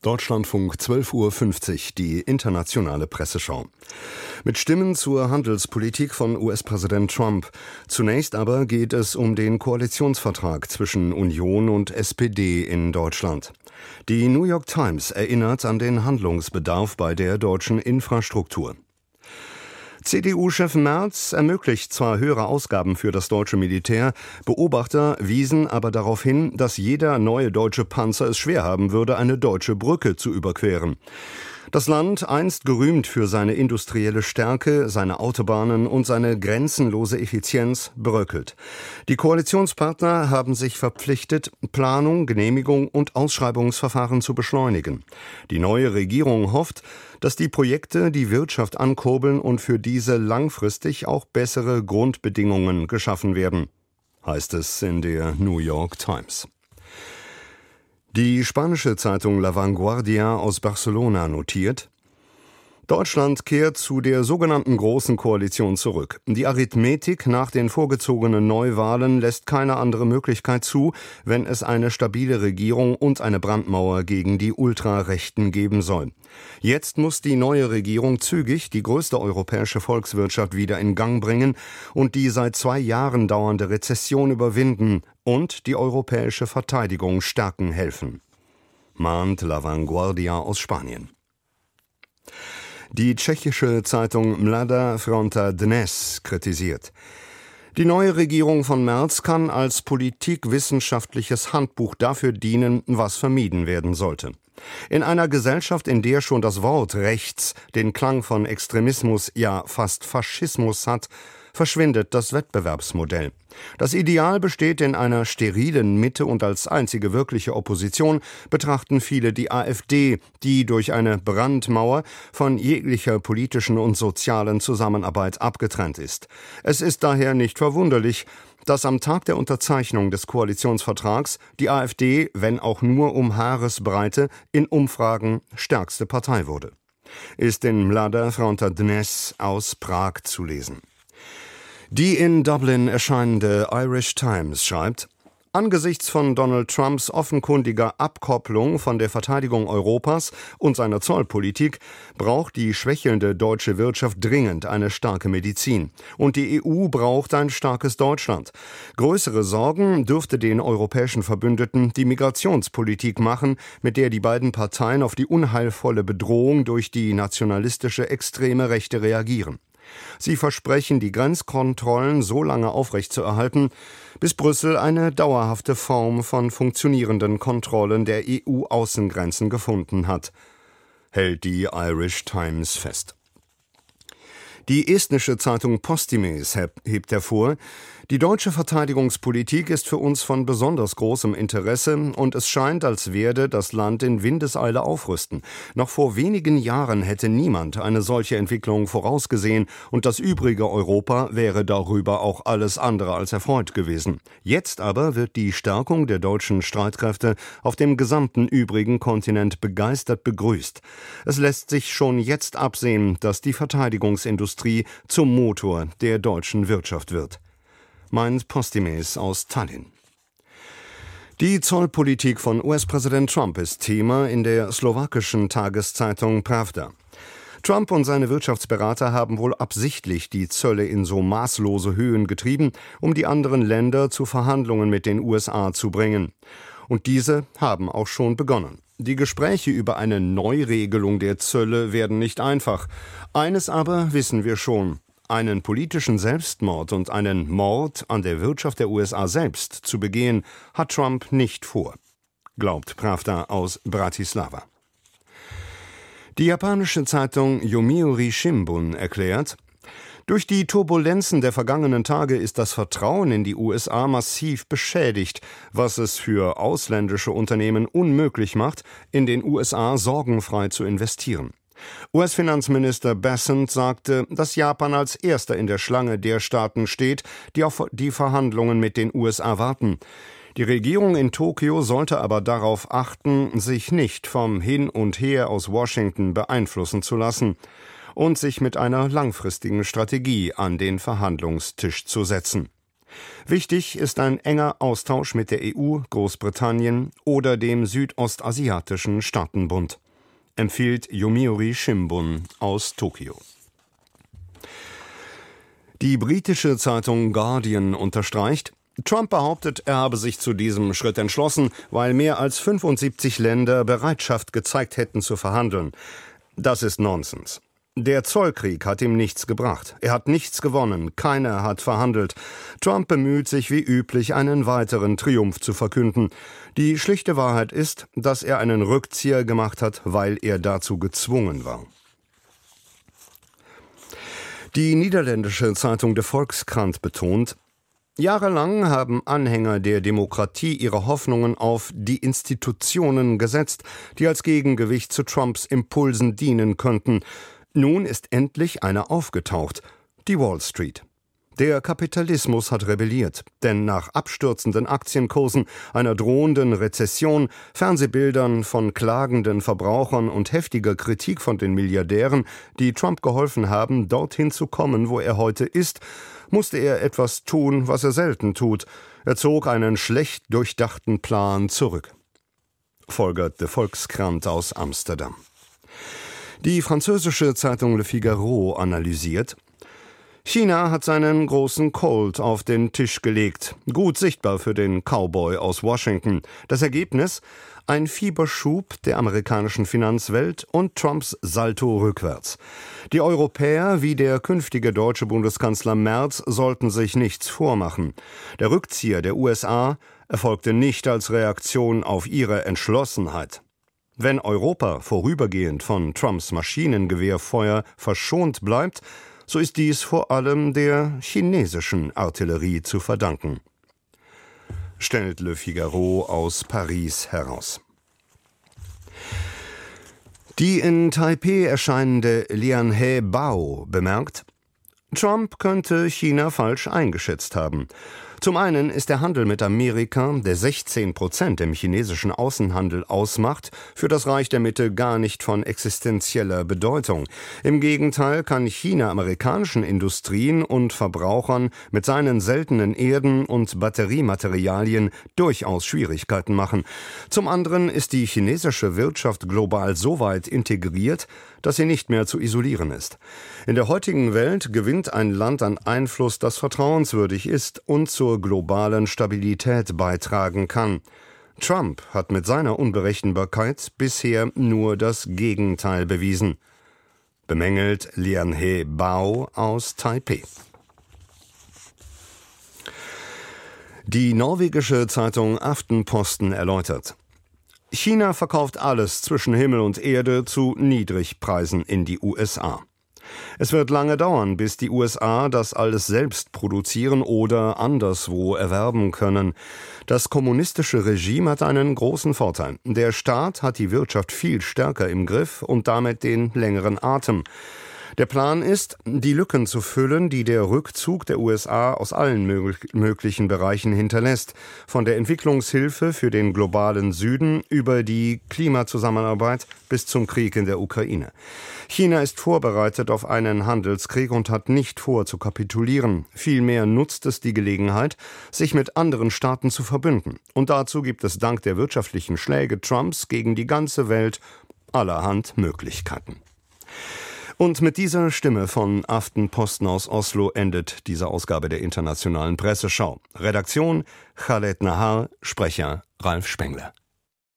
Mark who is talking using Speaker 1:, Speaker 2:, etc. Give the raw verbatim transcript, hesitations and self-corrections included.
Speaker 1: Deutschlandfunk zwölf Uhr fünfzig, die internationale Presseschau. Mit Stimmen zur Handelspolitik von U S-Präsident Trump. Zunächst aber geht es um den Koalitionsvertrag zwischen Union und S P D in Deutschland. Die New York Times erinnert an den Handlungsbedarf bei der deutschen Infrastruktur. C D U-Chef Merz ermöglicht zwar höhere Ausgaben für das deutsche Militär, Beobachter wiesen aber darauf hin, dass jeder neue deutsche Panzer es schwer haben würde, eine deutsche Brücke zu überqueren. Das Land, einst gerühmt für seine industrielle Stärke, seine Autobahnen und seine grenzenlose Effizienz, bröckelt. Die Koalitionspartner haben sich verpflichtet, Planung, Genehmigung und Ausschreibungsverfahren zu beschleunigen. Die neue Regierung hofft, dass die Projekte die Wirtschaft ankurbeln und für diese langfristig auch bessere Grundbedingungen geschaffen werden, heißt es in der New York Times. Die spanische Zeitung La Vanguardia aus Barcelona notiert: Deutschland kehrt zu der sogenannten Großen Koalition zurück. Die Arithmetik nach den vorgezogenen Neuwahlen lässt keine andere Möglichkeit zu, wenn es eine stabile Regierung und eine Brandmauer gegen die Ultrarechten geben soll. Jetzt muss die neue Regierung zügig die größte europäische Volkswirtschaft wieder in Gang bringen und die seit zwei Jahren dauernde Rezession überwinden und die europäische Verteidigung stärken helfen, mahnt La Vanguardia aus Spanien. Die tschechische Zeitung Mladá Fronta Dnes kritisiert: Die neue Regierung von Merz kann als politikwissenschaftliches Handbuch dafür dienen, was vermieden werden sollte. In einer Gesellschaft, in der schon das Wort rechts den Klang von Extremismus, ja fast Faschismus hat, verschwindet das Wettbewerbsmodell. Das Ideal besteht in einer sterilen Mitte und als einzige wirkliche Opposition betrachten viele die AfD, die durch eine Brandmauer von jeglicher politischen und sozialen Zusammenarbeit abgetrennt ist. Es ist daher nicht verwunderlich, dass am Tag der Unterzeichnung des Koalitionsvertrags die AfD, wenn auch nur um Haaresbreite, in Umfragen stärkste Partei wurde. Ist in Mladá Fronta Dnes aus Prag zu lesen. Die in Dublin erscheinende Irish Times schreibt: Angesichts von Donald Trumps offenkundiger Abkopplung von der Verteidigung Europas und seiner Zollpolitik braucht die schwächelnde deutsche Wirtschaft dringend eine starke Medizin. Und die E U braucht ein starkes Deutschland. Größere Sorgen dürfte den europäischen Verbündeten die Migrationspolitik machen, mit der die beiden Parteien auf die unheilvolle Bedrohung durch die nationalistische extreme Rechte reagieren. Sie versprechen, die Grenzkontrollen so lange aufrechtzuerhalten, bis Brüssel eine dauerhafte Form von funktionierenden Kontrollen der E U-Außengrenzen gefunden hat, hält die Irish Times fest. Die estnische Zeitung Postimees hebt hervor: Die deutsche Verteidigungspolitik ist für uns von besonders großem Interesse und es scheint, als werde das Land in Windeseile aufrüsten. Noch vor wenigen Jahren hätte niemand eine solche Entwicklung vorausgesehen und das übrige Europa wäre darüber auch alles andere als erfreut gewesen. Jetzt aber wird die Stärkung der deutschen Streitkräfte auf dem gesamten übrigen Kontinent begeistert begrüßt. Es lässt sich schon jetzt absehen, dass die Verteidigungsindustrie zum Motor der deutschen Wirtschaft wird, meint Postimees aus Tallinn. Die Zollpolitik von U S-Präsident Trump ist Thema in der slowakischen Tageszeitung Pravda. Trump und seine Wirtschaftsberater haben wohl absichtlich die Zölle in so maßlose Höhen getrieben, um die anderen Länder zu Verhandlungen mit den U S A zu bringen. Und diese haben auch schon begonnen. Die Gespräche über eine Neuregelung der Zölle werden nicht einfach. Eines aber wissen wir schon: Einen politischen Selbstmord und einen Mord an der Wirtschaft der U S A selbst zu begehen, hat Trump nicht vor, glaubt Pravda aus Bratislava. Die japanische Zeitung Yomiuri Shimbun erklärt: Durch die Turbulenzen der vergangenen Tage ist das Vertrauen in die U S A massiv beschädigt, was es für ausländische Unternehmen unmöglich macht, in den U S A sorgenfrei zu investieren. U S-Finanzminister Bessent sagte, dass Japan als erster in der Schlange der Staaten steht, die auf die Verhandlungen mit den U S A warten. Die Regierung in Tokio sollte aber darauf achten, sich nicht vom Hin und Her aus Washington beeinflussen zu lassen und sich mit einer langfristigen Strategie an den Verhandlungstisch zu setzen. Wichtig ist ein enger Austausch mit der E U, Großbritannien oder dem Südostasiatischen Staatenbund, empfiehlt Yomiuri Shimbun aus Tokio. Die britische Zeitung Guardian unterstreicht, Trump behauptet, er habe sich zu diesem Schritt entschlossen, weil mehr als fünfundsiebzig Länder Bereitschaft gezeigt hätten zu verhandeln. Das ist Nonsens. Der Zollkrieg hat ihm nichts gebracht. Er hat nichts gewonnen. Keiner hat verhandelt. Trump bemüht sich wie üblich, einen weiteren Triumph zu verkünden. Die schlichte Wahrheit ist, dass er einen Rückzieher gemacht hat, weil er dazu gezwungen war. Die niederländische Zeitung De Volkskrant betont, jahrelang haben Anhänger der Demokratie ihre Hoffnungen auf die Institutionen gesetzt, die als Gegengewicht zu Trumps Impulsen dienen könnten. Nun ist endlich einer aufgetaucht, die Wall Street. Der Kapitalismus hat rebelliert, denn nach abstürzenden Aktienkursen, einer drohenden Rezession, Fernsehbildern von klagenden Verbrauchern und heftiger Kritik von den Milliardären, die Trump geholfen haben, dorthin zu kommen, wo er heute ist, musste er etwas tun, was er selten tut. Er zog einen schlecht durchdachten Plan zurück. Folgert De Volkskrant aus Amsterdam. Die französische Zeitung Le Figaro analysiert, China hat seinen großen Colt auf den Tisch gelegt, gut sichtbar für den Cowboy aus Washington. Das Ergebnis? Ein Fieberschub der amerikanischen Finanzwelt und Trumps Salto rückwärts. Die Europäer wie der künftige deutsche Bundeskanzler Merz sollten sich nichts vormachen. Der Rückzieher der U S A erfolgte nicht als Reaktion auf ihre Entschlossenheit. Wenn Europa vorübergehend von Trumps Maschinengewehrfeuer verschont bleibt, so ist dies vor allem der chinesischen Artillerie zu verdanken, stellt Le Figaro aus Paris heraus. Die in Taipeh erscheinende Lian-he Bao bemerkt, Trump könnte China falsch eingeschätzt haben. Zum einen ist der Handel mit Amerika, der sechzehn Prozent im chinesischen Außenhandel ausmacht, für das Reich der Mitte gar nicht von existenzieller Bedeutung. Im Gegenteil kann China amerikanischen Industrien und Verbrauchern mit seinen seltenen Erden und Batteriematerialien durchaus Schwierigkeiten machen. Zum anderen ist die chinesische Wirtschaft global so weit integriert, dass sie nicht mehr zu isolieren ist. In der heutigen Welt gewinnt ein Land an Einfluss, das vertrauenswürdig ist und zur globalen Stabilität beitragen kann. Trump hat mit seiner Unberechenbarkeit bisher nur das Gegenteil bewiesen, bemängelt Lian-he Bao aus Taipeh. Die norwegische Zeitung Aftenposten erläutert, China verkauft alles zwischen Himmel und Erde zu Niedrigpreisen in die U S A. Es wird lange dauern, bis die U S A das alles selbst produzieren oder anderswo erwerben können. Das kommunistische Regime hat einen großen Vorteil. Der Staat hat die Wirtschaft viel stärker im Griff und damit den längeren Atem. Der Plan ist, die Lücken zu füllen, die der Rückzug der U S A aus allen mög- möglichen Bereichen hinterlässt. Von der Entwicklungshilfe für den globalen Süden über die Klimazusammenarbeit bis zum Krieg in der Ukraine. China ist vorbereitet auf einen Handelskrieg und hat nicht vor zu kapitulieren. Vielmehr nutzt es die Gelegenheit, sich mit anderen Staaten zu verbünden. Und dazu gibt es dank der wirtschaftlichen Schläge Trumps gegen die ganze Welt allerhand Möglichkeiten. Und mit dieser Stimme von Aftenposten aus Oslo endet diese Ausgabe der Internationalen Presseschau. Redaktion Khaled Nahar, Sprecher Ralf Spengler.